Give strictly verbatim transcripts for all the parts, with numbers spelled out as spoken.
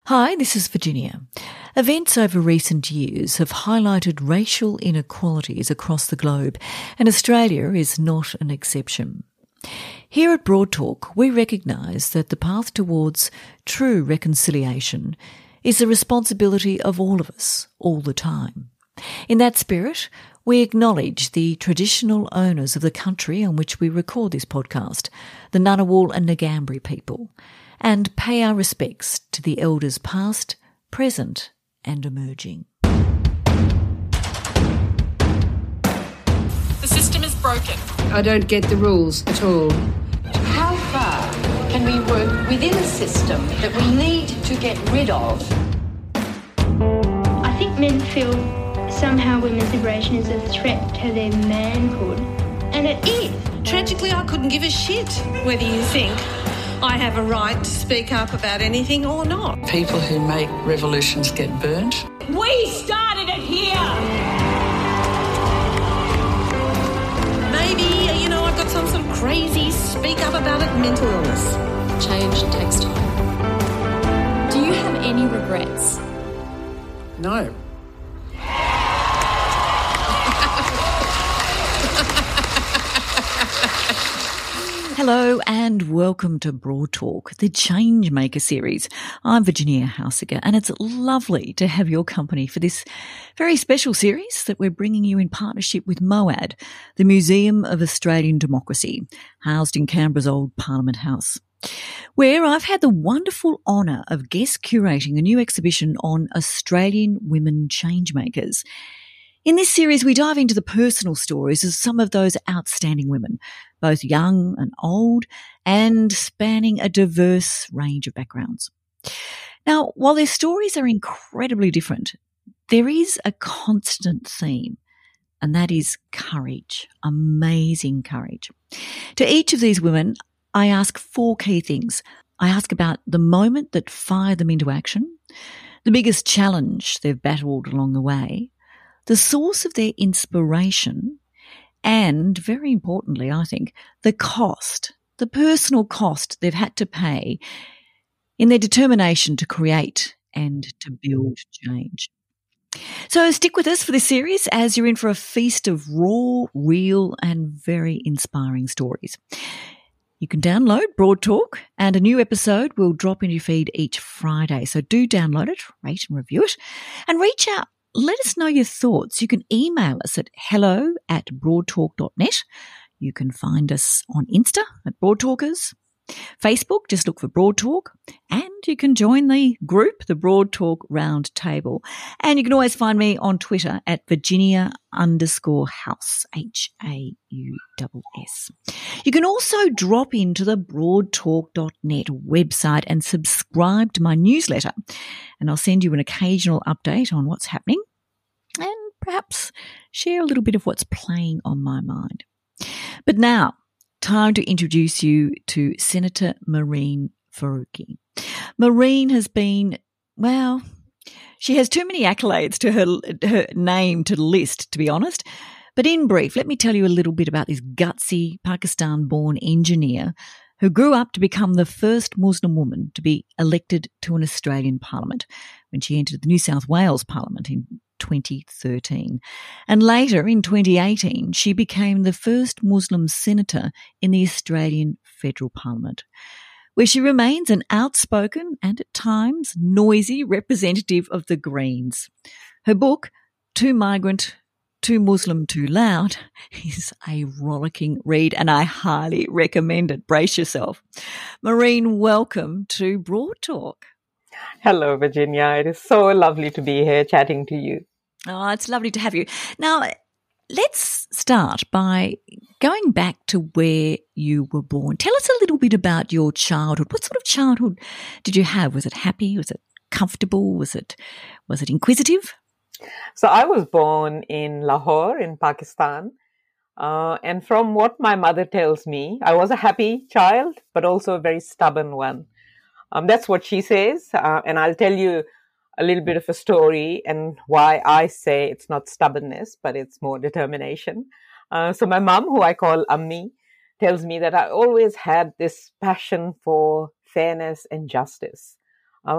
Hi, this is Virginia. Events over recent years have highlighted racial inequalities across the globe, and Australia is not an exception. Here at Broad Talk, we recognise that the path towards true reconciliation is the responsibility of all of us, all the time. In that spirit, we acknowledge the traditional owners of the country on which we record this podcast, the Ngunnawal and Ngambri people, and pay our respects to the elders past, present and emerging. The system is broken. I don't get the rules at all. How far can we work within a system that we need to get rid of? I think men feel somehow women's liberation is a threat to their manhood, and it is. Tragically, I couldn't give a shit whether you think I have a right to speak up about anything or not. People who make revolutions get burnt. We started it here! Maybe, you know, I've got some sort of crazy speak up about it mental illness. Change takes time. Do you have any regrets? No. Hello and welcome to Broad Talk, the Changemaker series. I'm Virginia Hausiger, and it's lovely to have your company for this very special series that we're bringing you in partnership with MOAD, the Museum of Australian Democracy, housed in Canberra's old Parliament House, where I've had the wonderful honour of guest curating a new exhibition on Australian women changemakers. In this series, we dive into the personal stories of some of those outstanding women, both young and old, and spanning a diverse range of backgrounds. Now, while their stories are incredibly different, there is a constant theme, and that is courage, amazing courage. To each of these women, I ask four key things. I ask about the moment that fired them into action, the biggest challenge they've battled along the way, the source of their inspiration, and, very importantly, I think, the cost, the personal cost they've had to pay in their determination to create and to build change. So stick with us for this series as you're in for a feast of raw, real and very inspiring stories. You can download Broad Talk, and a new episode will drop in your feed each Friday. So do download it, rate and review it, and reach out. Let us know your thoughts. You can email us at hello at broadtalk dot net. You can find us on Insta at Broadtalkers. Facebook, just look for Broad Talk. And you can join the group, the Broad Talk Round Table. And you can always find me on Twitter at Virginia underscore House, H A U S S. You can also drop into the broadtalk dot net website and subscribe to my newsletter. And I'll send you an occasional update on what's happening and perhaps share a little bit of what's playing on my mind. But now, time to introduce you to Senator Mehreen Faruqi. Mehreen has been, well, she has too many accolades to her, her name to list, to be honest. But in brief, let me tell you a little bit about this gutsy Pakistan-born engineer who grew up to become the first Muslim woman to be elected to an Australian parliament when she entered the New South Wales Parliament in twenty thirteen. And later, in twenty eighteen, she became the first Muslim senator in the Australian Federal Parliament, where she remains an outspoken and at times noisy representative of the Greens. Her book, Too Migrant, Too Muslim, Too Loud, is a rollicking read and I highly recommend it. Brace yourself. Mehreen, welcome to Broad Talk. Hello, Virginia. It is so lovely to be here chatting to you. Oh, it's lovely to have you. Now, let's start by going back to where you were born. Tell us a little bit about your childhood. What sort of childhood did you have? Was it happy? Was it comfortable? Was it was it inquisitive? So I was born in Lahore in Pakistan. Uh, and from what my mother tells me, I was a happy child, but also a very stubborn one. Um, that's what she says. Uh, and I'll tell you a little bit of a story and why I say it's not stubbornness, but it's more determination. Uh, so my mum, who I call Ammi, tells me that I always had this passion for fairness and justice. Uh,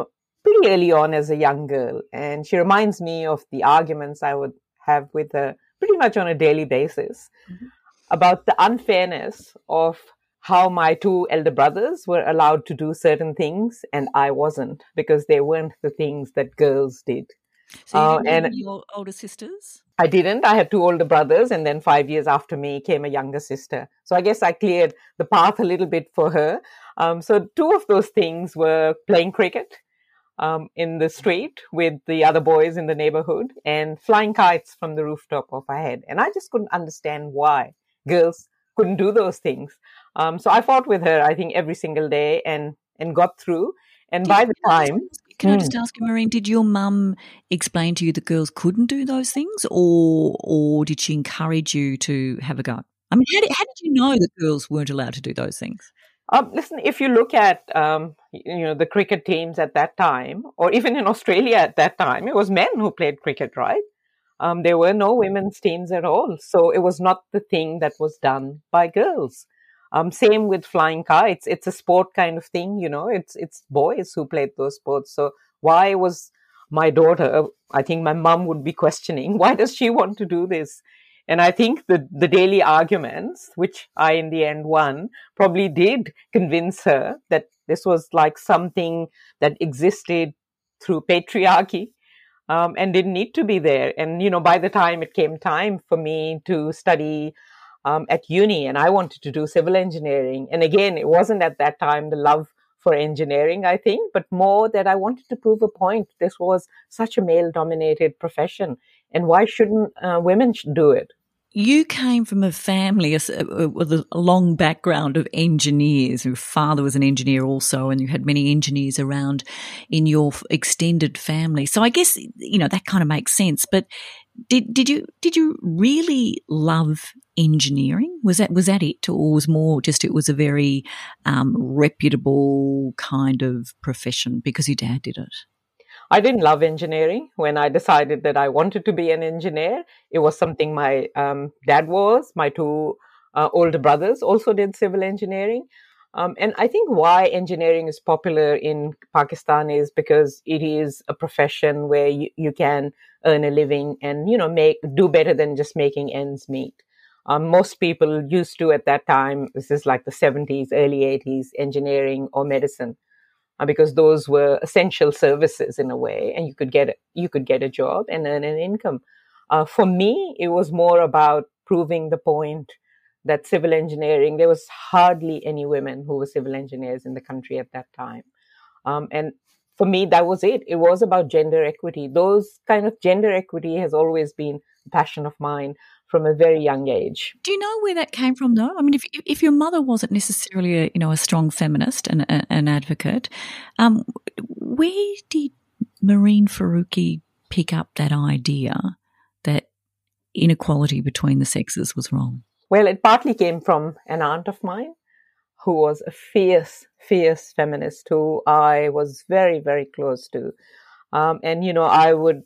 pretty early on as a young girl. And she reminds me of the arguments I would have with her pretty much on a daily basis mm-hmm. about the unfairness of how my two elder brothers were allowed to do certain things and I wasn't, because they weren't the things that girls did. So you uh, didn't and have your older sisters? I didn't. I had two older brothers, and then five years after me came a younger sister. So I guess I cleared the path a little bit for her. Um, so two of those things were playing cricket um, in the street with the other boys in the neighborhood and flying kites from the rooftop of our head. And I just couldn't understand why girls couldn't do those things. Um, so I fought with her, I think, every single day and, and got through. And did, by the time... Can I just ask you, Maureen, did your mum explain to you that girls couldn't do those things, or or did she encourage you to have a go? I mean, how did, how did you know that girls weren't allowed to do those things? Um, listen, if you look at, um, you know, the cricket teams at that time, or even in Australia at that time, it was men who played cricket, right? Um, there were no women's teams at all. So it was not the thing that was done by girls. Um, same with flying kites. It's a sport kind of thing, you know, it's, it's boys who played those sports. So why was my daughter, I think my mum would be questioning, why does she want to do this? And I think the, the daily arguments, which I in the end won, probably did convince her that this was like something that existed through patriarchy. Um, and didn't need to be there. And, you know, by the time it came time for me to study Um, at uni, and I wanted to do civil engineering. And again, it wasn't at that time the love for engineering, I think, but more that I wanted to prove a point. This was such a male-dominated profession, and why shouldn't uh, women do it? You came from a family with a long background of engineers. Your father was an engineer also, and you had many engineers around in your extended family. So I guess, you know, that kind of makes sense. But did did you did you really love engineering? Was that was that it, or was more just it was a very um, reputable kind of profession because your dad did it? I didn't love engineering. When I decided that I wanted to be an engineer, it was something my um, dad was. My two uh, older brothers also did civil engineering. Um, and I think why engineering is popular in Pakistan is because it is a profession where you, you can earn a living and, you know, make do better than just making ends meet. Um, most people used to at that time, this is like the seventies, early eighties, engineering or medicine. Because those were essential services in a way, and you could get a, you could get a job and earn an income. Uh, for me, it was more about proving the point that civil engineering, there was hardly any women who were civil engineers in the country at that time. Um, and for me, that was it. It was about gender equity. Those kind of gender equity has always been a passion of mine from a very young age. Do you know where that came from, though? I mean, if if your mother wasn't necessarily a, you know, a strong feminist and a, an advocate, um, where did Maureen Faruqi pick up that idea that inequality between the sexes was wrong? Well, it partly came from an aunt of mine who was a fierce, fierce feminist who I was very, very close to. Um, and, you know, I would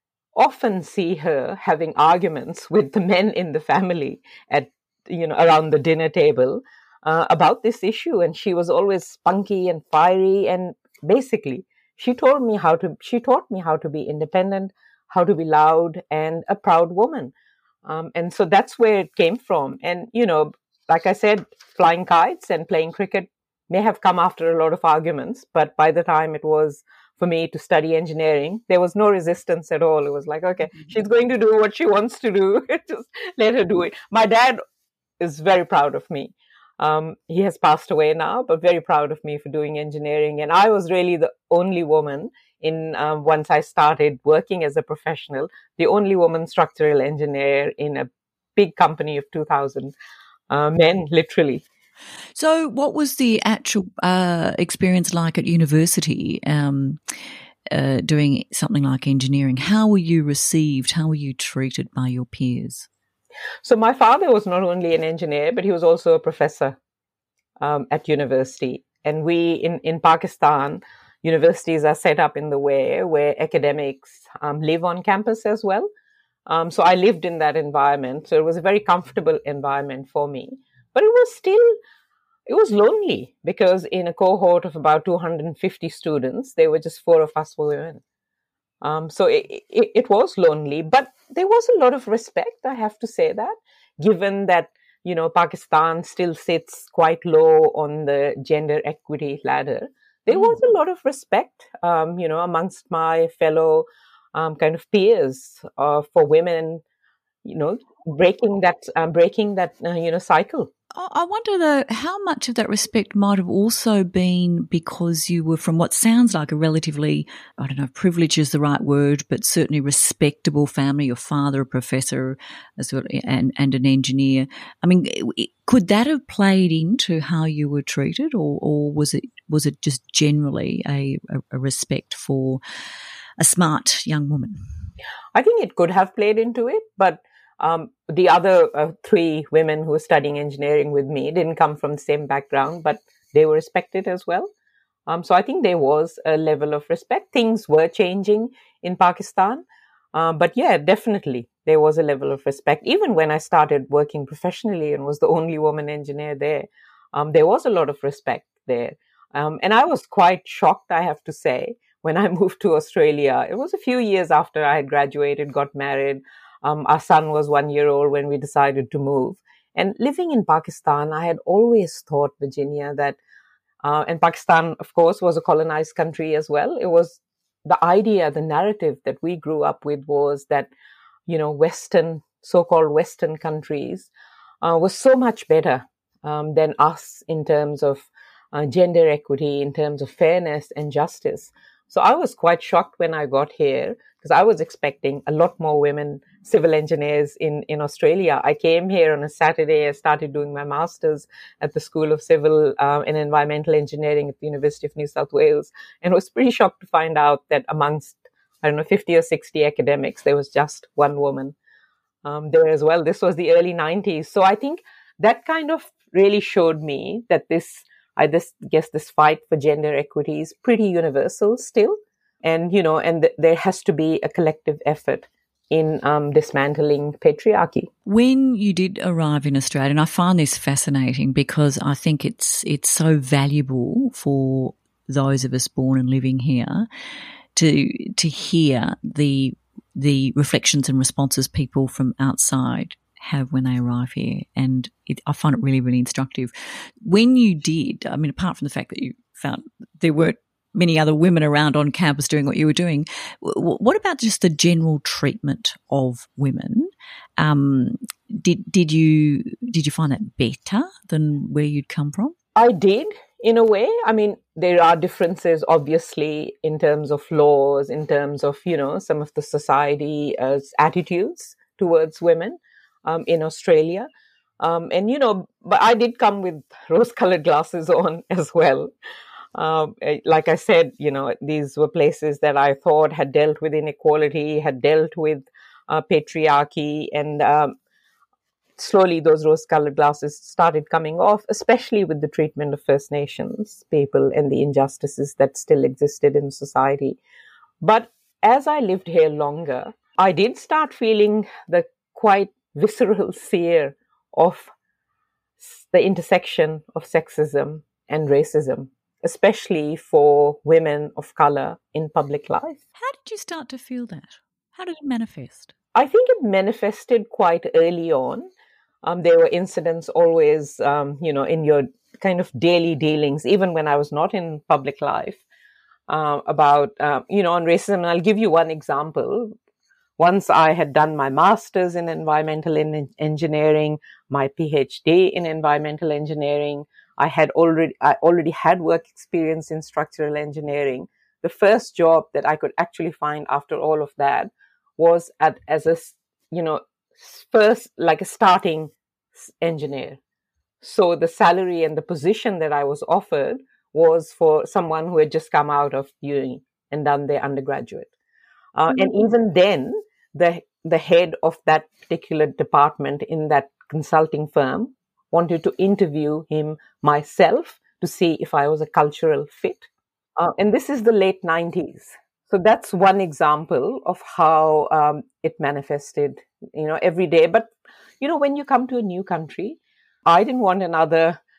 often see her having arguments with the men in the family at, you know, around the dinner table uh, about this issue. And she was always spunky and fiery. And basically, she told me how to, she taught me how to be independent, how to be loud and a proud woman. Um, and so that's where it came from. And, you know, like I said, flying kites and playing cricket may have come after a lot of arguments. But by the time it was for me to study engineering, there was no resistance at all. It was like, okay, mm-hmm. she's going to do what she wants to do. Just let her do it. My dad is very proud of me. Um, he has passed away now, but very proud of me for doing engineering. And I was really the only woman in, um, once I started working as a professional, the only woman structural engineer in a big company of two thousand uh, men, literally. So what was the actual uh, experience like at university um, uh, doing something like engineering? How were you received? How were you treated by your peers? So my father was not only an engineer, but he was also a professor um, at university. And we, in, in Pakistan, universities are set up in the way where academics um, live on campus as well. Um, so I lived in that environment. So it was a very comfortable environment for me. But it was still, it was lonely because in a cohort of about two hundred fifty students, there were just four of us were women. Um, so it, it, it was lonely, but there was a lot of respect, I have to say that, given that, you know, Pakistan still sits quite low on the gender equity ladder. There was a lot of respect, um, you know, amongst my fellow um, kind of peers uh, for women, you know, breaking that, um, breaking that, uh, you know, cycle. I wonder, though, how much of that respect might have also been because you were from what sounds like a relatively, I don't know, privilege is the right word, but certainly respectable family, your father a professor as well, and, and an engineer. I mean, could that have played into how you were treated, or, or was it was it just generally a, a respect for a smart young woman? I think it could have played into it, but Um, the other uh, three women who were studying engineering with me didn't come from the same background, but they were respected as well. Um, so I think there was a level of respect. Things were changing in Pakistan. Uh, but yeah, definitely there was a level of respect. Even when I started working professionally and was the only woman engineer there, um, there was a lot of respect there. Um, and I was quite shocked, I have to say, when I moved to Australia. It was a few years after I had graduated, got married. Um, our son was one year old when we decided to move. And living in Pakistan, I had always thought, Virginia, that, uh, and Pakistan, of course, was a colonized country as well. It was the idea, the narrative that we grew up with was that, you know, Western, so-called Western countries uh, was so much better um, than us in terms of uh, gender equity, in terms of fairness and justice. So I was quite shocked when I got here because I was expecting a lot more women civil engineers in, in Australia. I came here on a Saturday. I started doing my master's at the School of Civil um, and Environmental Engineering at the University of New South Wales, and was pretty shocked to find out that amongst, I don't know, fifty or sixty academics, there was just one woman um, there as well. This was the early nineties. So I think that kind of really showed me that this, I just guess this fight for gender equity is pretty universal still. And, you know, and th- there has to be a collective effort in um, dismantling patriarchy. When you did arrive in Australia, and I find this fascinating because I think it's it's so valuable for those of us born and living here to to hear the the reflections and responses people from outside have when they arrive here, and it, I find it really, really instructive. When you did, I mean, apart from the fact that you found there weren't many other women around on campus doing what you were doing, w- what about just the general treatment of women? Um, did did you did you find that better than where you'd come from? I did, in a way. I mean, there are differences, obviously, in terms of laws, in terms of, you know, some of the society's uh, attitudes towards women um, in Australia. Um, and, you know, but I did come with rose-colored glasses on as well. Um, like I said, you know, these were places that I thought had dealt with inequality, had dealt with uh, patriarchy, and um, slowly those rose-colored glasses started coming off, especially with the treatment of First Nations people and the injustices that still existed in society. But as I lived here longer, I did start feeling the quite visceral fear of the intersection of sexism and racism, especially for women of color in public life. How did you start to feel that? How did it manifest? I think it manifested quite early on. Um, there were incidents always, um, you know, in your kind of daily dealings, even when I was not in public life, uh, about, uh, you know, on racism. And I'll give you one example. Once I had done my master's in environmental engineering, my PhD in environmental engineering, I had already, I already had work experience in structural engineering. The first job that I could actually find after all of that was at, as a, you know, first, like a starting engineer. So the salary and the position that I was offered was for someone who had just come out of uni and done their undergraduate. Uh, mm-hmm. And even then, the the head of that particular department in that consulting firm wanted to interview him myself to see if I was a cultural fit. Uh, and this is the late nineties. So that's one example of how um, it manifested, you know, every day. But, you know, when you come to a new country, I didn't want another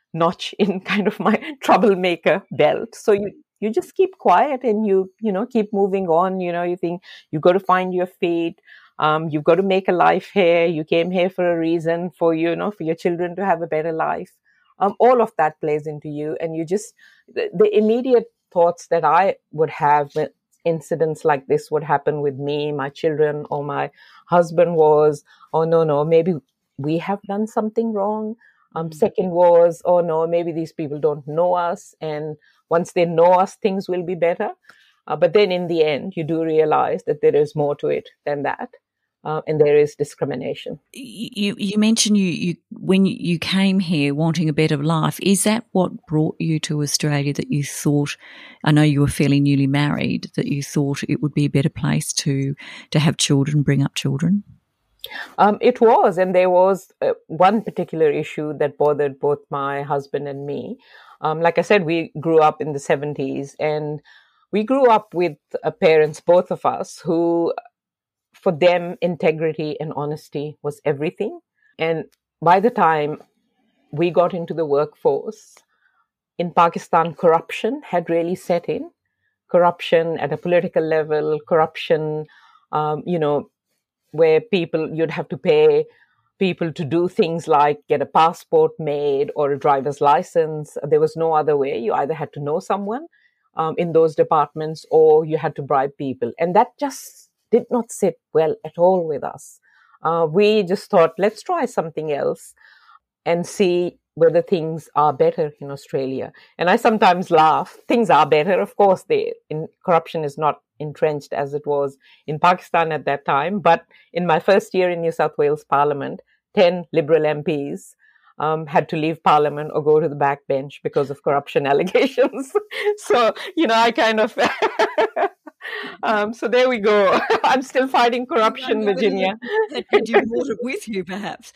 notch in kind of my troublemaker belt. So you, you just keep quiet and you, you know, keep moving on. You know, you think you've got to find your feet. Um, you've got to make a life here. You came here for a reason, for, you know, for your children to have a better life. Um, all of that plays into you. And you just, the, the immediate thoughts that I would have when incidents like this would happen with me, my children, or my husband was, oh, no, no, maybe we have done something wrong. Um, mm-hmm. Second was, oh, no, maybe these people don't know us. And once they know us, things will be better. Uh, but then in the end, you do realize that there is more to it than that. Uh, and there is discrimination. You you mentioned you, you when you came here wanting a better life. Is that what brought you to Australia, that you thought, I know you were fairly newly married, that you thought it would be a better place to, to have children, bring up children? Um, it was, and there was uh, one particular issue that bothered both my husband and me. Um, like I said, we grew up in the seventies, and we grew up with uh, parents, both of us, who, for them, integrity and honesty was everything. And by the time we got into the workforce, in Pakistan, corruption had really set in. Corruption at a political level, corruption, um, you know, where people, you'd have to pay people to do things like get a passport made or a driver's license. There was no other way. You either had to know someone um, in those departments, or you had to bribe people. And that just did not sit well at all with us. Uh, we just thought, let's try something else and see whether things are better in Australia. And I sometimes laugh. Things are better. Of course, they, in, corruption is not entrenched as it was in Pakistan at that time. But in my first year in New South Wales Parliament, ten Liberal M Ps um, had to leave Parliament or go to the back bench because of corruption allegations. So, you know, I kind of... Um, so there we go. I'm still fighting corruption, Virginia. Had you brought it with you, perhaps?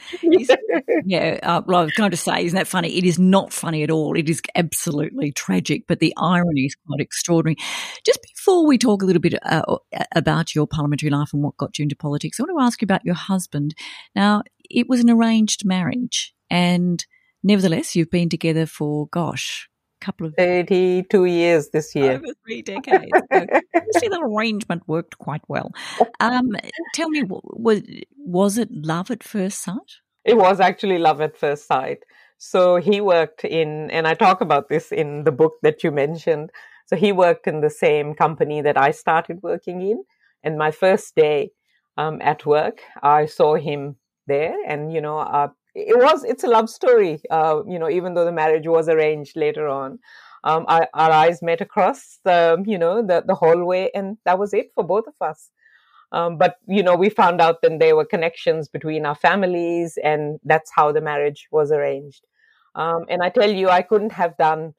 Yeah, uh, well, I was going to say, isn't that funny? It is not funny at all. It is absolutely tragic, but the irony is quite extraordinary. Just before we talk a little bit uh, about your parliamentary life and what got you into politics, I want to ask you about your husband. Now, it was an arranged marriage, and nevertheless, you've been together for, gosh, couple of thirty-two years this year. Over three decades. So, see, the arrangement worked quite well. Um, tell me, was, was it love at first sight? It was actually love at first sight. So he worked in, and I talk about this in the book that you mentioned. So he worked in the same company that I started working in. And my first day um, at work, I saw him there, and, you know, uh, It was, it's a love story, uh, you know, even though the marriage was arranged later on. Um, our, our eyes met across, the, you know, the, the hallway, and that was it for both of us. Um, but, you know, we found out that there were connections between our families, and that's how the marriage was arranged. Um, and I tell you, I couldn't have done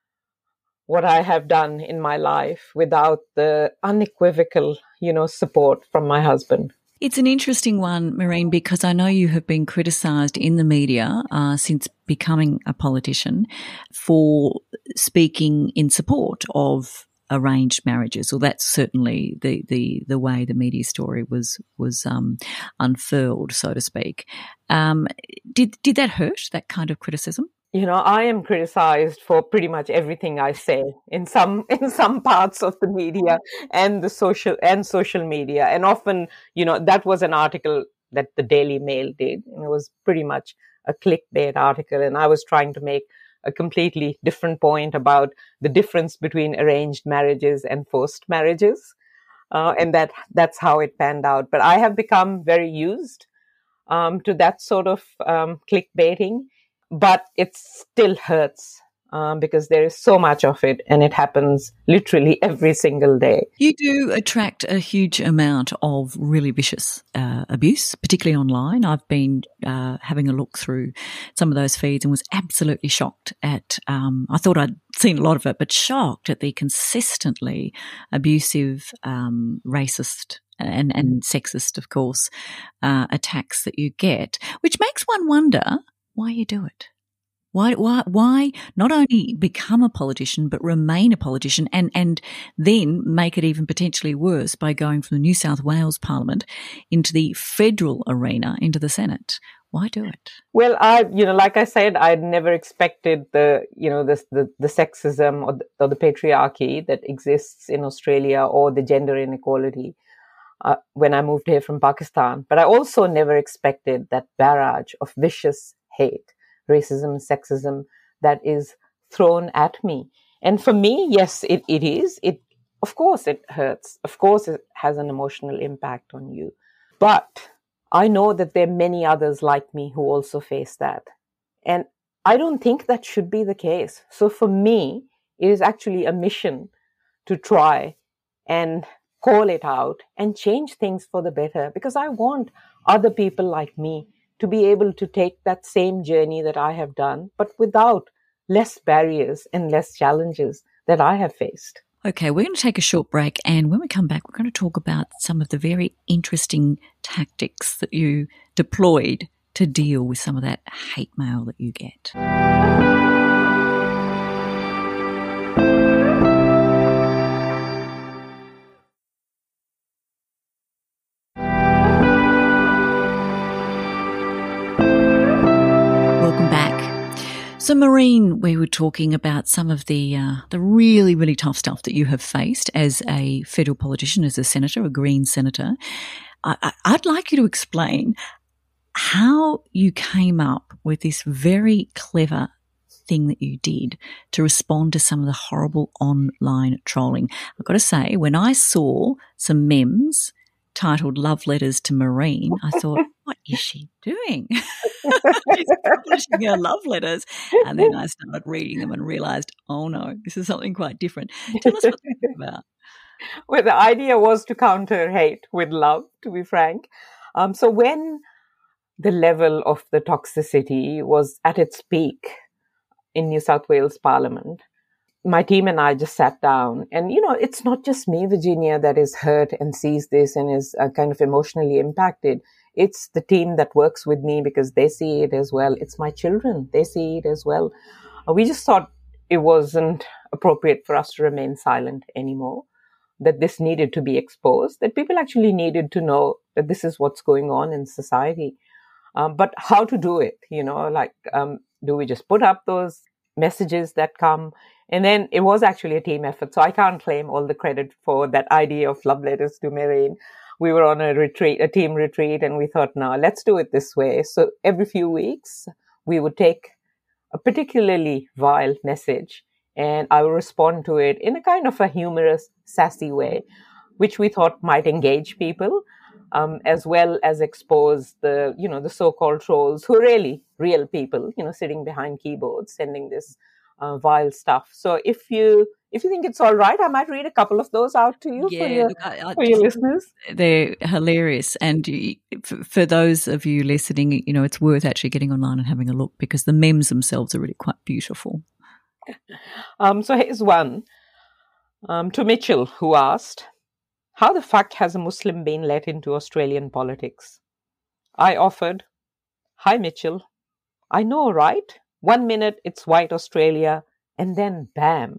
what I have done in my life without the unequivocal, you know, support from my husband. It's an interesting one, Maureen, because I know you have been criticised in the media uh, since becoming a politician for speaking in support of arranged marriages. Well, that's certainly the, the, the way the media story was was um, unfurled, so to speak. Um, did did that hurt, that kind of criticism? You know, I am criticized for pretty much everything I say in some in some parts of the media and the social and social media. And often, you know, that was an article that the Daily Mail did, and it was pretty much a clickbait article. And I was trying to make a completely different point about the difference between arranged marriages and forced marriages, uh, and that that's how it panned out. But I have become very used um, to that sort of um, clickbaiting. But it still hurts um, because there is so much of it, and it happens literally every single day. You do attract a huge amount of really vicious uh, abuse, particularly online. I've been uh, having a look through some of those feeds and was absolutely shocked at, um, I thought I'd seen a lot of it, but shocked at the consistently abusive, um, racist and, and sexist, of course, uh, attacks that you get, which makes one wonder why you do it. Why, why, why not only become a politician, but remain a politician and, and then make it even potentially worse by going from the New South Wales Parliament into the federal arena, into the Senate? Why do it? Well, I, you know, like I said, I'd never expected the, you know, this, the, the sexism or the, or the patriarchy that exists in Australia, or the gender inequality uh, when I moved here from Pakistan. But I also never expected that barrage of vicious hate, racism, sexism that is thrown at me. And for me, yes, it, it is. It, of course, it hurts. Of course, it has an emotional impact on you. But I know that there are many others like me who also face that. And I don't think that should be the case. So for me, it is actually a mission to try and call it out and change things for the better, because I want other people like me to be able to take that same journey that I have done, but without less barriers and less challenges that I have faced. Okay, we're going to take a short break, and when we come back, we're going to talk about some of the very interesting tactics that you deployed to deal with some of that hate mail that you get. Welcome back. So, Maureen, we were talking about some of the uh, the really, really tough stuff that you have faced as a federal politician, as a senator, a Green senator. I, I'd like you to explain how you came up with this very clever thing that you did to respond to some of the horrible online trolling. I've got to say, when I saw some memes titled "Love Letters to Maureen," I thought, what is she doing? She's publishing her love letters. And then I started reading them and realised, oh no, this is something quite different. Tell us what that's about. Well, the idea was to counter hate with love, to be frank. Um, so when the level of the toxicity was at its peak in New South Wales Parliament, my team and I just sat down, and, you know, it's not just me, Virginia, that is hurt and sees this and is uh, kind of emotionally impacted. It's the team that works with me, because they see it as well. It's my children. They see it as well. Uh, we just thought it wasn't appropriate for us to remain silent anymore, that this needed to be exposed, that people actually needed to know that this is what's going on in society. Um, but how to do it, you know, like, um, do we just put up those messages that come? And then it was actually a team effort. So I can't claim all the credit for that idea of love letters to Maureen. We were on a retreat, a team retreat, and we thought, no, let's do it this way. So every few weeks, we would take a particularly vile message, and I would respond to it in a kind of a humorous, sassy way, which we thought might engage people, um, as well as expose the, you know, the so-called trolls, who are really real people, you know, sitting behind keyboards, sending this uh, vile stuff. So if you if you think it's all right, I might read a couple of those out to you yeah, for your, look, I, I for your listeners. They're hilarious. And you, for, for those of you listening, you know, it's worth actually getting online and having a look, because the memes themselves are really quite beautiful. Um, so here's one um, to Mitchell, who asked, how the fuck has a Muslim been let into Australian politics? I offered, hi Mitchell, I know, right? One minute it's white Australia, and then bam.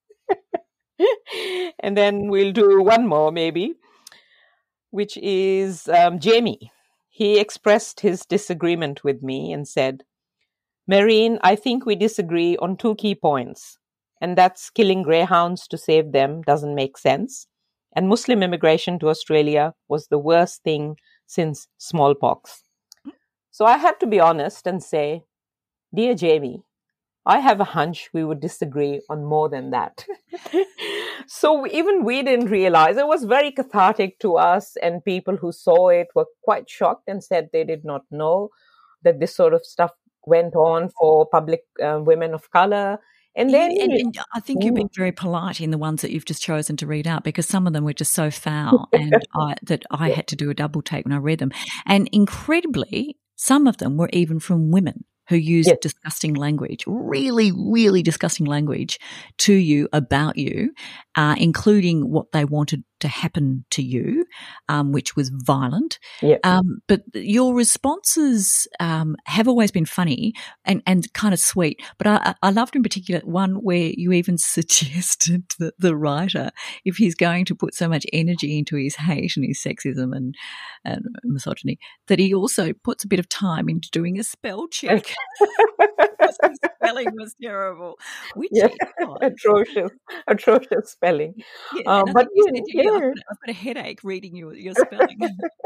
And then we'll do one more maybe, which is um, Jamie. He expressed his disagreement with me and said, Maureen, I think we disagree on two key points, and that's killing greyhounds to save them doesn't make sense, and Muslim immigration to Australia was the worst thing since smallpox. So I had to be honest and say, dear Jamie, I have a hunch we would disagree on more than that. So even we didn't realize. It was very cathartic to us, and people who saw it were quite shocked and said they did not know that this sort of stuff went on for public uh, women of colour. And then and, and I think you've been very polite in the ones that you've just chosen to read out, because some of them were just so foul and I, that I had to do a double take when I read them. And incredibly, some of them were even from women who used yes. disgusting language, really, really disgusting language to you about you, uh, including what they wanted to happen to you, um, which was violent. Yeah. Um, but your responses um, have always been funny and, and kind of sweet. But I, I loved in particular one where you even suggested to the, the writer, if he's going to put so much energy into his hate and his sexism and, and misogyny, that he also puts a bit of time into doing a spell check. Because his spelling was terrible. Which Yeah, was. atrocious, atrocious spelling. Yeah, Um, and I but think you yeah, said to you, I've, yeah. got, I've got a headache reading your, your spelling.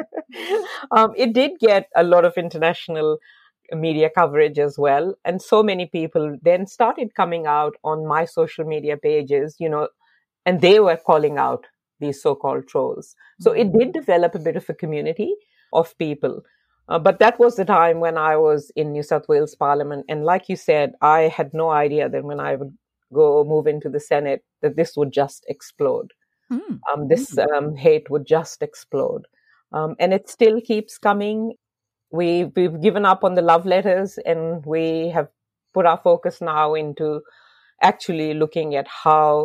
um, it did get a lot of international media coverage as well. And so many people then started coming out on my social media pages, you know, and they were calling out these so-called trolls. So it did develop a bit of a community of people. Uh, but that was the time when I was in New South Wales Parliament. And like you said, I had no idea that when I would go move into the Senate, that this would just explode. Mm. Um, this um, hate would just explode. Um, and it still keeps coming. We, we've given up on the love letters, and we have put our focus now into actually looking at how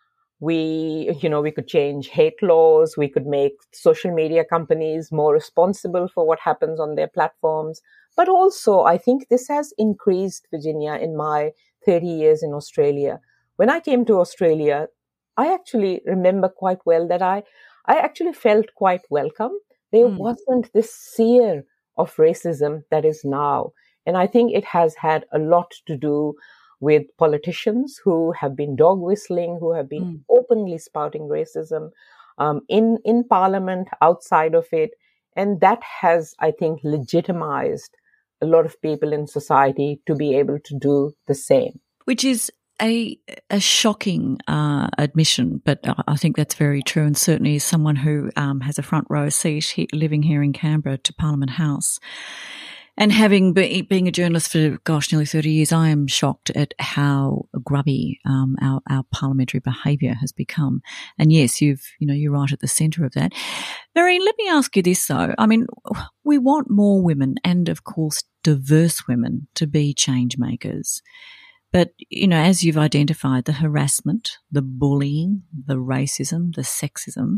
we, you know, we could change hate laws. We could make social media companies more responsible for what happens on their platforms. But also, I think this has increased, Virginia, in my thirty years in Australia. When I came to Australia, I actually remember quite well that I, I actually felt quite welcome. There mm. wasn't this sear of racism that is now. And I think it has had a lot to do with politicians who have been dog whistling, who have been mm. openly spouting racism um, in, in Parliament, outside of it. And that has, I think, legitimized a lot of people in society to be able to do the same. Which is a a shocking uh, admission, but I think that's very true. And certainly as someone who um, has a front row seat he, living here in Canberra to Parliament House, and having be, being a journalist for, gosh, nearly thirty years, I am shocked at how grubby um, our, our parliamentary behaviour has become. And yes, you've, you know, you're right at the centre of that. Marine, let me ask you this though. I mean, we want more women and, of course, diverse women to be change makers. But, you know, as you've identified, the harassment, the bullying, the racism, the sexism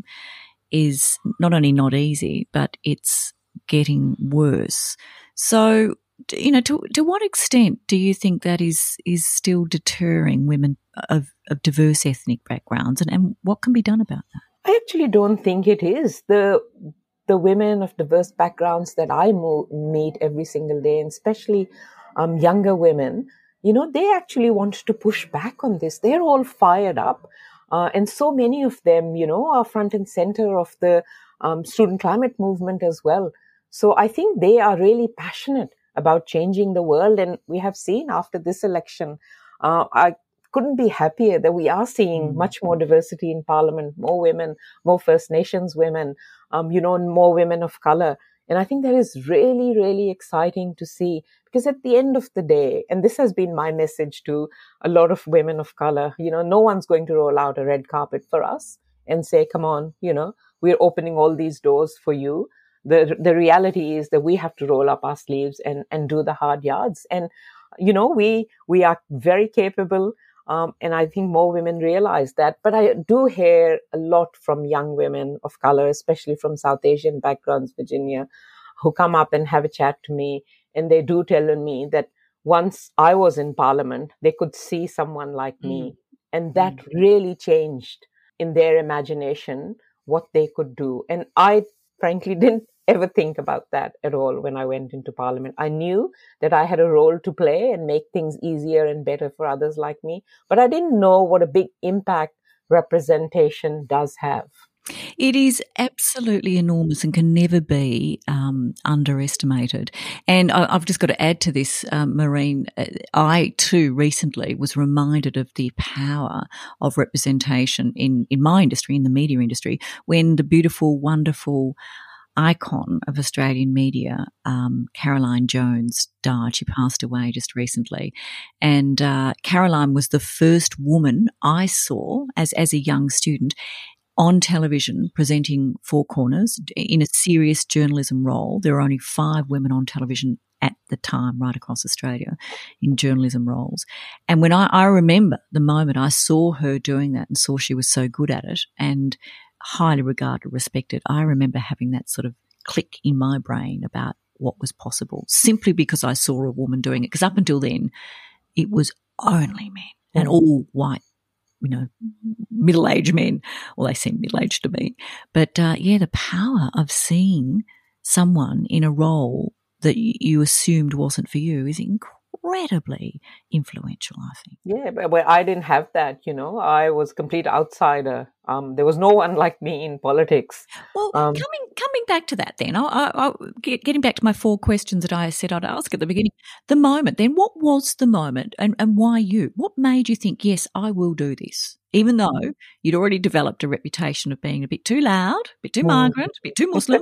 is not only not easy, but it's getting worse. So, you know, to to what extent do you think that is is still deterring women of, of diverse ethnic backgrounds, and, and what can be done about that? I actually don't think it is. The the women of diverse backgrounds that I mo- meet every single day, and especially um, younger women, you know, they actually want to push back on this. They're all fired up. Uh, and so many of them, you know, are front and center of the um, student climate movement as well. So I think they are really passionate about changing the world. And we have seen after this election, uh, I couldn't be happier that we are seeing much more diversity in Parliament, more women, more First Nations women, um, you know, more women of color. And I think that is really, really exciting to see, because at the end of the day, and this has been my message to a lot of women of color, you know, no one's going to roll out a red carpet for us and say, come on, you know, we're opening all these doors for you. The the reality is that we have to roll up our sleeves and, and do the hard yards. And, you know, we we are very capable. Um, and I think more women realize that. But I do hear a lot from young women of color, especially from South Asian backgrounds, Virginia, who come up and have a chat to me. And they do tell me that once I was in Parliament, they could see someone like mm. me. And that mm. really changed in their imagination what they could do. And I frankly didn't ever think about that at all when I went into Parliament. I knew that I had a role to play and make things easier and better for others like me, but I didn't know what a big impact representation does have. It is absolutely enormous and can never be um, underestimated. And I, I've just got to add to this, um, Marine, I too recently was reminded of the power of representation in, in my industry, in the media industry, when the beautiful, wonderful icon of Australian media, um, Caroline Jones, died. She passed away just recently. And uh, Caroline was the first woman I saw as, as a young student on television presenting Four Corners in a serious journalism role. There were only five women on television at the time right across Australia in journalism roles. And when I, I remember the moment I saw her doing that and saw she was so good at it, and highly regarded, respected. I remember having that sort of click in my brain about what was possible simply because I saw a woman doing it. Because up until then, it was only men and all white, you know, middle-aged men. Well, they seem middle-aged to me. But, uh, yeah, the power of seeing someone in a role that you assumed wasn't for you is incredibly influential, I think. Yeah, but, but I didn't have that, you know. I was a complete outsider. Um, there was no one like me in politics. Well, um, coming coming back to that then, I, I, I, get, getting back to my four questions that I said I'd ask at the beginning, the moment then, what was the moment and, and why you? What made you think, yes, I will do this? Even though you'd already developed a reputation of being a bit too loud, a bit too migrant, a bit too Muslim,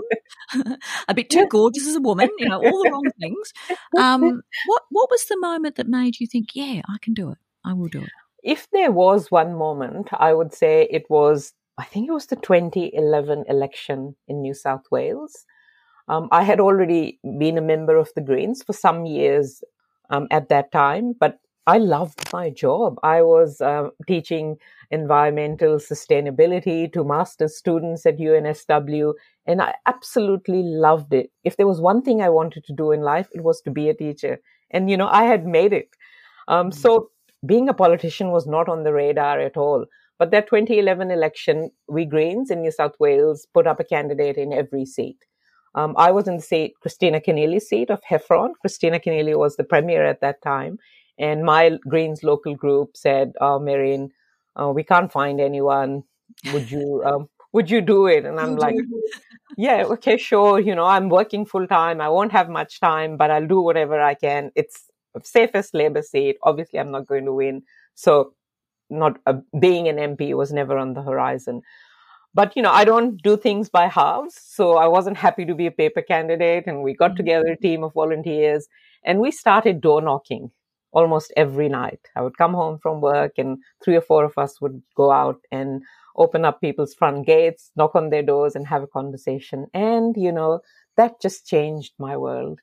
a bit too gorgeous as a woman, you know, all the wrong things. Um, what what was the moment that made you think, yeah, I can do it, I will do it? If there was one moment, I would say it was, I think it was the twenty eleven election in New South Wales. Um, I had already been a member of the Greens for some years um, at that time, but I loved my job. I was uh, teaching environmental sustainability to master's students at U N S W, and I absolutely loved it. If there was one thing I wanted to do in life, it was to be a teacher. And, you know, I had made it. Um, so being a politician was not on the radar at all. But that twenty eleven election, we Greens in New South Wales put up a candidate in every seat. Um, I was in the seat, Christina Keneally's seat of Heffron. Christina Keneally was the premier at that time. And my Greens local group said, oh, Marion, uh, we can't find anyone. Would you um, would you do it? And I'm like, yeah, okay, sure. You know, I'm working full time. I won't have much time, but I'll do whatever I can. It's the safest Labour seat. Obviously, I'm not going to win. So not uh, being an M P was never on the horizon. But, you know, I don't do things by halves. So I wasn't happy to be a paper candidate. And we got together a team of volunteers and we started door knocking almost every night. I would come home from work and three or four of us would go out and open up people's front gates, knock on their doors and have a conversation. And, you know, that just changed my world.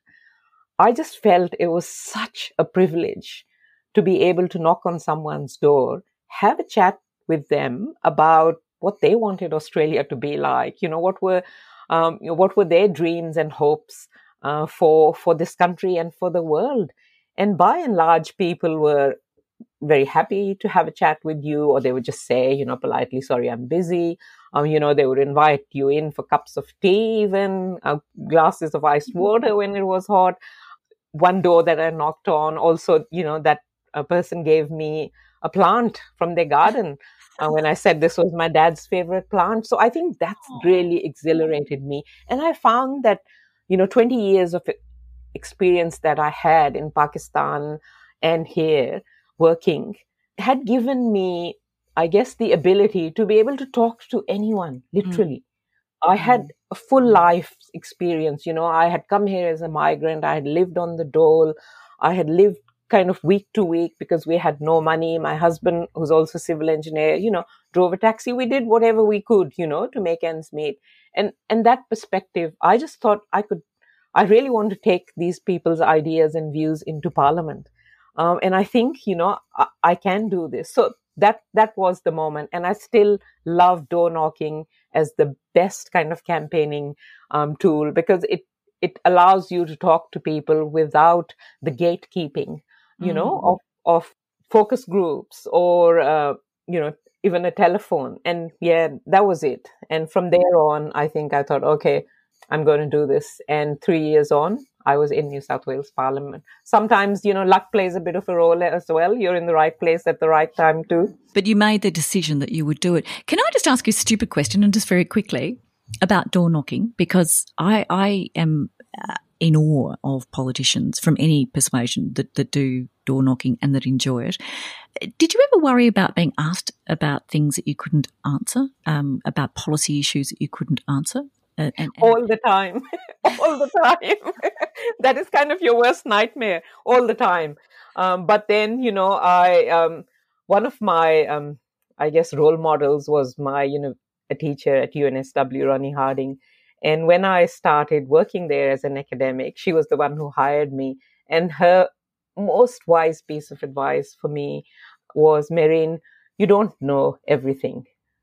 I just felt it was such a privilege to be able to knock on someone's door, have a chat with them about what they wanted Australia to be like, you know, what were, um, you know, what were their dreams and hopes uh, for, for this country and for the world. And by and large, people were very happy to have a chat with you, or they would just say, you know, politely, sorry, I'm busy. Um, you know, they would invite you in for cups of tea, even uh, glasses of iced water when it was hot. One door that I knocked on also, you know, that a person gave me a plant from their garden uh, when I said this was my dad's favorite plant. So I think that's really exhilarated me. And I found that, you know, twenty years of experience that I had in Pakistan and here working had given me, I guess, the ability to be able to talk to anyone, literally. Mm. I had a full life experience. You know, I had come here as a migrant. I had lived on the dole. I had lived kind of week to week because we had no money. My husband, who's also a civil engineer, you know, drove a taxi. We did whatever we could, you know, to make ends meet. And, and that perspective, I just thought I could, I really want to take these people's ideas and views into Parliament. Um, and I think, you know, I, I can do this. So that, that was the moment. And I still love door knocking as the best kind of campaigning um, tool because it, it allows you to talk to people without the gatekeeping, you mm. know, of, of focus groups or, uh, you know, even a telephone. And yeah, that was it. And from there on, I think I thought, okay, I'm going to do this. And three years on, I was in New South Wales Parliament. Sometimes, you know, luck plays a bit of a role as well. You're in the right place at the right time too. But you made the decision that you would do it. Can I just ask you a stupid question and just very quickly about door knocking? Because I, I am uh, in awe of politicians from any persuasion that, that do door knocking and that enjoy it. Did you ever worry about being asked about things that you couldn't answer, um, about policy issues that you couldn't answer? Uh, and, and all the time, all the time. That is kind of your worst nightmare, all the time. Um, but then, you know, I um, one of my, um, I guess, role models was my, you know, a teacher at U N S W, Ronnie Harding. And when I started working there as an academic, she was the one who hired me. And her most wise piece of advice for me was, Marion, you don't know everything.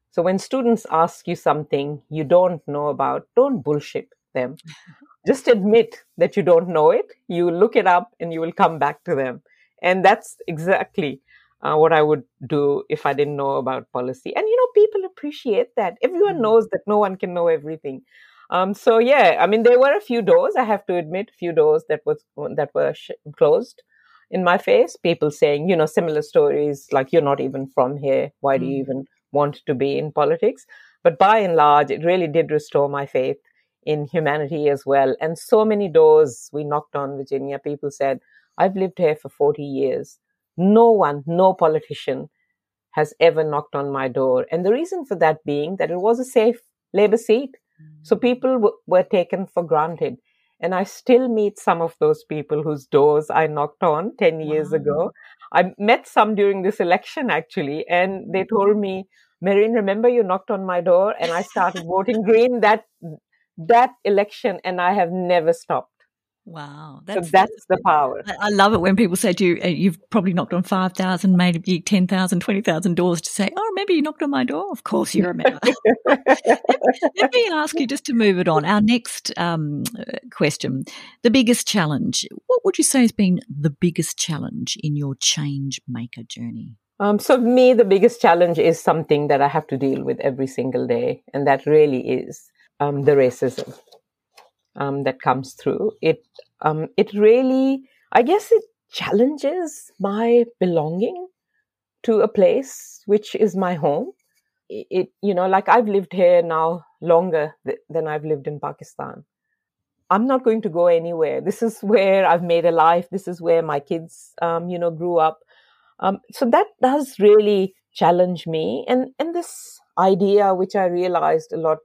So when students ask you something you don't know about, don't bullshit them. Just admit that you don't know it. You look it up and you will come back to them. And that's exactly uh, what I would do if I didn't know about policy. And, you know, people appreciate that. Everyone knows that no one can know everything. Um, so, yeah, I mean, there were a few doors, I have to admit, a few doors that was that were sh- closed in my face. People saying, you know, similar stories like, you're not even from here. Why do you even want to be in politics? But by and large, it really did restore my faith in humanity as well. And so many doors we knocked on, Virginia. People said, I've lived here for forty years. No one, no politician has ever knocked on my door. And the reason for that being that it was a safe Labour seat. So people w- were taken for granted. And I still meet some of those people whose doors I knocked on ten years Wow. ago. I met some during this election, actually, and they told me, Marine, remember you knocked on my door and I started voting Green that that election, and I have never stopped. Wow. So that's the power. I I love it when people say to you, uh, you've probably knocked on five thousand, maybe ten thousand, twenty thousand doors to say, oh, remember you knocked on my door? Of course you remember. Let me ask you, just to move it on, our next um, question, the biggest challenge. What would you say has been the biggest challenge in your change maker journey? Um, so for me, the biggest challenge is something that I have to deal with every single day, and that really is um, the racism um, that comes through. It um, it really, I guess, it challenges my belonging to a place which is my home. It, it you know, like I've lived here now longer th- than I've lived in Pakistan. I'm not going to go anywhere. This is where I've made a life. This is where my kids, um, you know, grew up. Um, so that does really challenge me. And, and this idea, which I realized a lot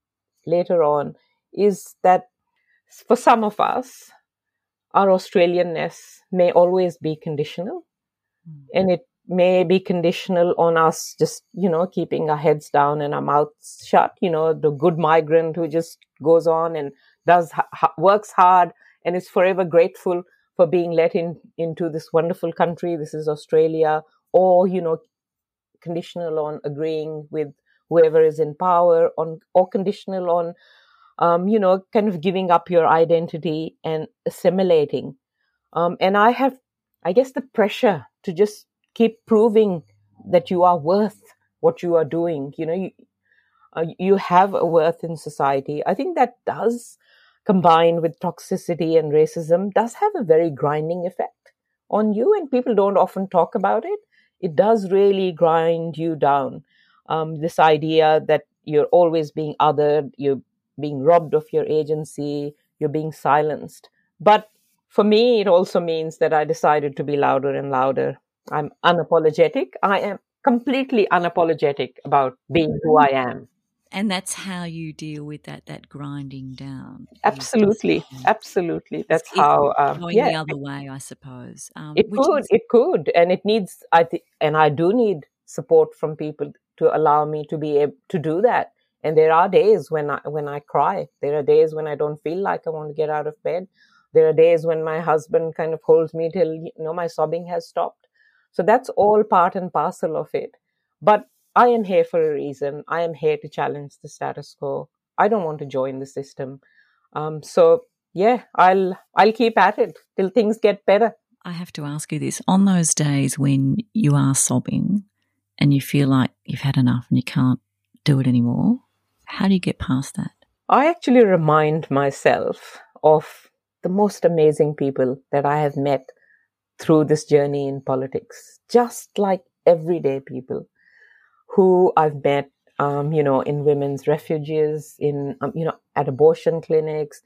later on, is that for some of us, our Australianness may always be conditional. Mm. And it may be conditional on us just, you know, keeping our heads down and our mouths shut. You know, the good migrant who just goes on and does works hard and is forever grateful for being let in into this wonderful country. This is Australia. Or, you know, conditional on agreeing with whoever is in power, on or conditional on, um, you know, kind of giving up your identity and assimilating. Um, and I have, I guess, the pressure to just keep proving that you are worth what you are doing. You know, you, uh, you have a worth in society. I think that does, combined with toxicity and racism, does have a very grinding effect on you. And people don't often talk about it. It does really grind you down. Um, this idea that you're always being othered, you're being robbed of your agency, you're being silenced. But for me, it also means that I decided to be louder and louder. I'm unapologetic. I am completely unapologetic about being who I am. And that's how you deal with that that grinding down. Absolutely, just, absolutely. That's it's, how. It's um, going yeah, the other way, I suppose. Um, it could, is... it could, and it needs. I th- and I do need support from people to allow me to be able to do that. And there are days when I when I cry. There are days when I don't feel like I want to get out of bed. There are days when my husband kind of holds me till, you know, my sobbing has stopped. So that's all part and parcel of it. But I am here for a reason. I am here to challenge the status quo. I don't want to join the system. Um, so yeah, I'll I'll keep at it till things get better. I have to ask you this. On those days when you are sobbing and you feel like you've had enough and you can't do it anymore, how do you get past that? I actually remind myself of the most amazing people that I have met through this journey in politics, just like everyday people who I've met, um, you know, in women's refuges, in, um, you know, at abortion clinics,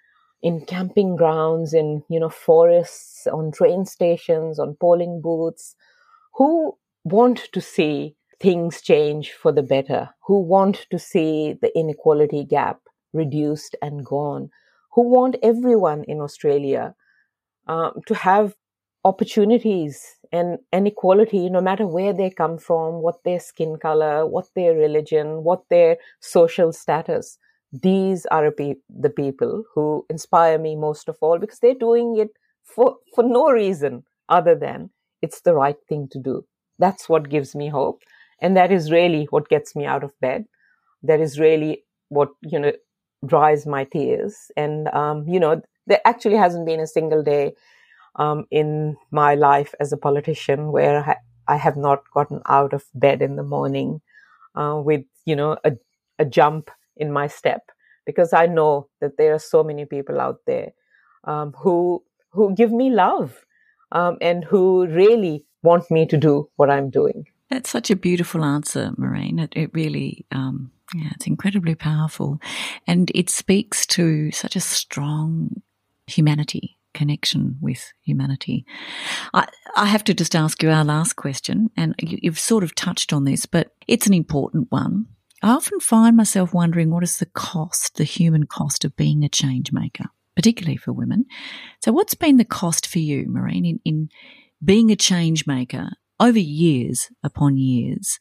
in camping grounds, in, you know, forests, on train stations, on polling booths, who want to see things change for the better, who want to see the inequality gap reduced and gone, who want everyone in Australia um, to have opportunities and, and equality, no matter where they come from, what their skin color, what their religion, what their social status. These are pe- the people who inspire me most of all, because they're doing it for, for no reason other than it's the right thing to do. That's what gives me hope. And that is really what gets me out of bed. That is really what, you know, dries my tears. And, um, you know, there actually hasn't been a single day um, in my life as a politician where I, I have not gotten out of bed in the morning uh, with, you know, a, a jump in my step, because I know that there are so many people out there um, who who give me love um, and who really want me to do what I'm doing. That's such a beautiful answer, Maureen. It, it really, um, yeah, it's incredibly powerful. And it speaks to such a strong humanity, connection with humanity. I, I have to just ask you our last question, and you, you've sort of touched on this, but it's an important one. I often find myself wondering, what is the cost, the human cost of being a change maker, particularly for women? So what's been the cost for you, Maureen, in, in being a change maker over years upon years?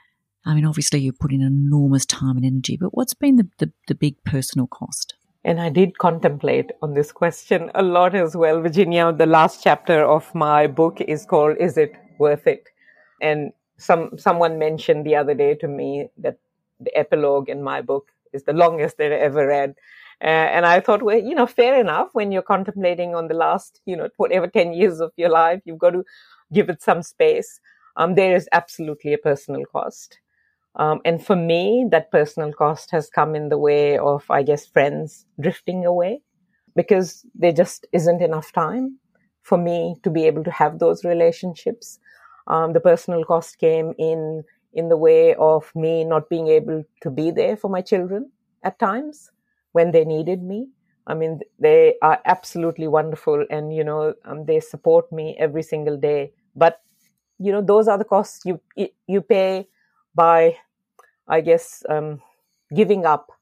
I mean, obviously you put in enormous time and energy, but what's been the, the, the big personal cost? And I did contemplate on this question a lot as well, Virginia. The last chapter of my book is called, Is It Worth It? And some someone mentioned the other day to me that the epilogue in my book is the longest they've ever read. Uh, and I thought, well, you know, fair enough. When you're contemplating on the last, you know, whatever ten years of your life, you've got to give it some space. Um, there is absolutely a personal cost. Um, and for me, that personal cost has come in the way of, I guess, friends drifting away, because there just isn't enough time for me to be able to have those relationships. Um, the personal cost came in in the way of me not being able to be there for my children at times when they needed me. I mean, they are absolutely wonderful, and, you know, um, they support me every single day. But, you know, those are the costs you you pay by, I guess, um, giving up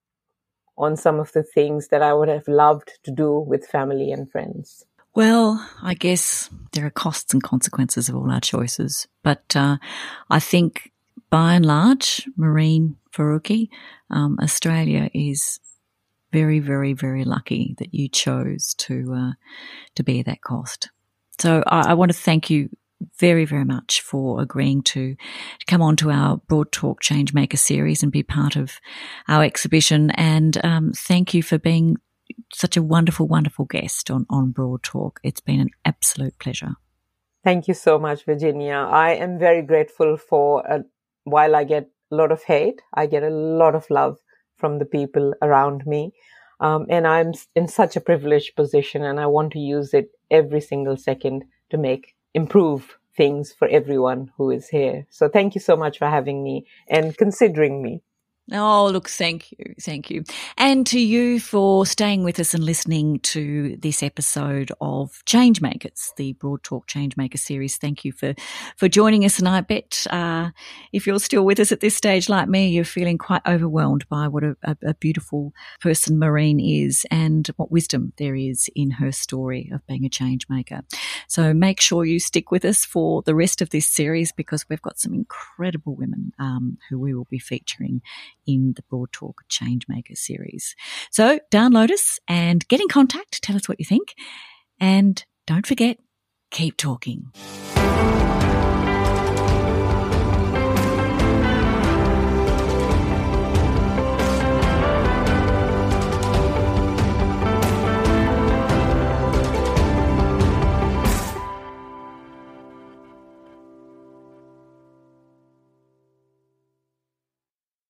on some of the things that I would have loved to do with family and friends. Well, I guess there are costs and consequences of all our choices. But uh, I think by and large, Maureen Faruqi, um, Australia is very, very, very lucky that you chose to uh, to bear that cost. So I, I want to thank you very, very much for agreeing to, to come on to our Broad Talk Changemaker series and be part of our exhibition. And um, thank you for being such a wonderful, wonderful guest on, on Broad Talk. It's been an absolute pleasure. Thank you so much, Virginia. I am very grateful for, uh, while I get a lot of hate, I get a lot of love from the people around me. Um, and I'm in such a privileged position, and I want to use it every single second to make improve things for everyone who is here. So thank you so much for having me and considering me. Oh, look, thank you. Thank you. And to you for staying with us and listening to this episode of Changemakers, the Broad Talk Changemaker series. Thank you for, for joining us. And I bet uh, if you're still with us at this stage like me, you're feeling quite overwhelmed by what a, a, a beautiful person Maureen is and what wisdom there is in her story of being a change maker. So make sure you stick with us for the rest of this series, because we've got some incredible women um, who we will be featuring in the Broad Talk Changemaker series. So download us and get in contact. Tell us what you think. And don't forget, keep talking.